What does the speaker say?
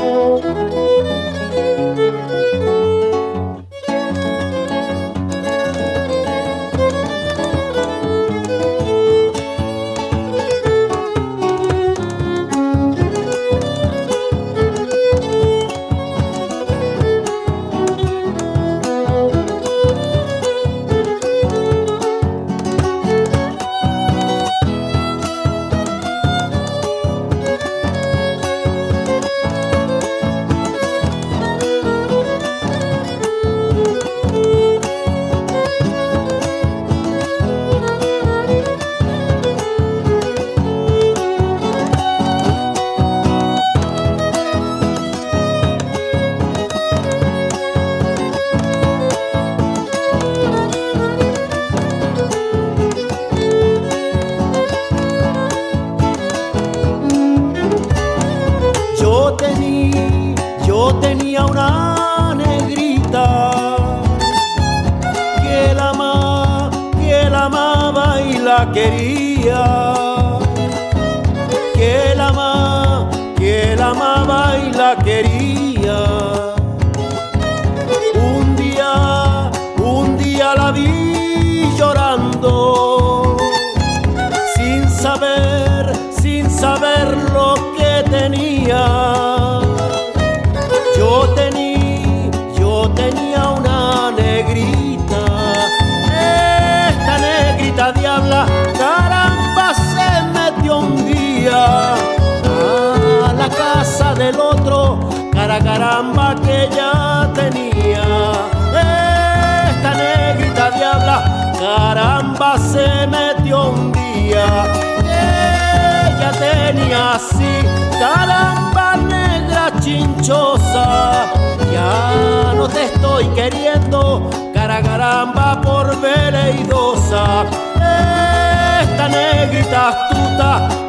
Yo tenía una negrita que la amaba y la quería, que la amaba y la quería. Un día la vi llorando, sin saber lo que tenía. Yo tenía una negrita, esta negrita diabla, caramba, se metió un día a la casa del otro, caramba que ya tenía. Esta negrita diabla, caramba, se metió un día, ella tenía así, caramba, negra chinchosa. Ya no te estoy queriendo, caramba, por veleidosa. Esta negrita astuta,